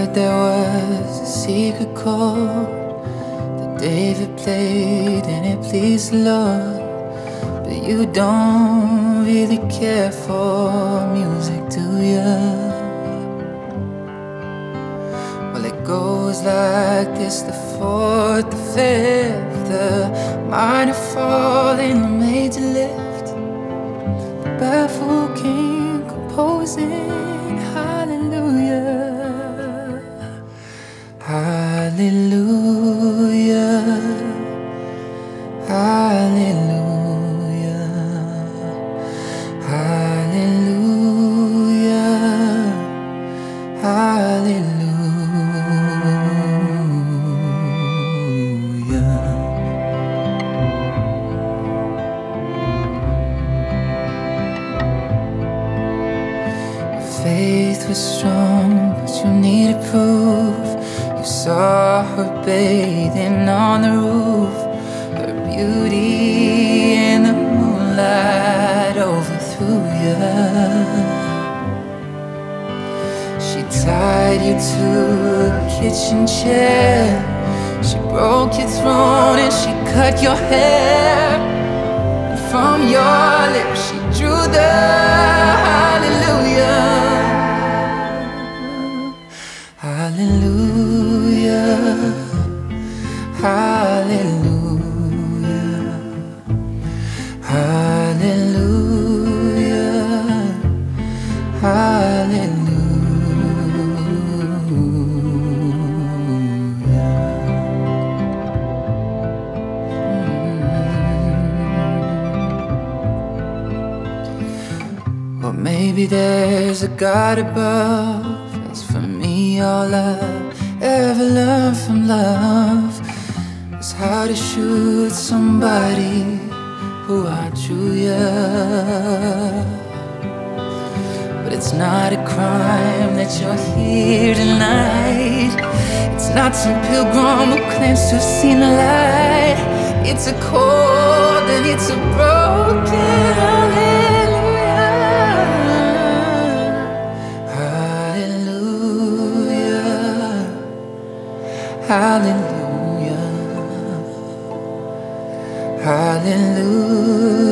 there was a secret chord that David played and it pleased the Lord. But you don't really care for music, do ya? Well, it goes like this: the fourth, the fifth, the minor fall and the major lift, the baffled king composing hallelujah, hallelujah, hallelujah, hallelujah, hallelujah. Faith was strong, but you needed proof. You saw her bathing on the roof, her beauty in the moonlight overthrew you. She tied you to a kitchen chair, she broke your throne and she cut your hair, and from your lips she drew the hallelujah. Hallelujah, hallelujah, hallelujah, hallelujah. Or maybe there's a God above. As for me, all I've ever learned from love is how to shoot somebody who outdrew ya. But it's not a crime that you're here tonight. It's not some pilgrim who claims to have seen the light. It's a cold and it's a broken hallelujah, hallelujah, hallelujah, hallelujah.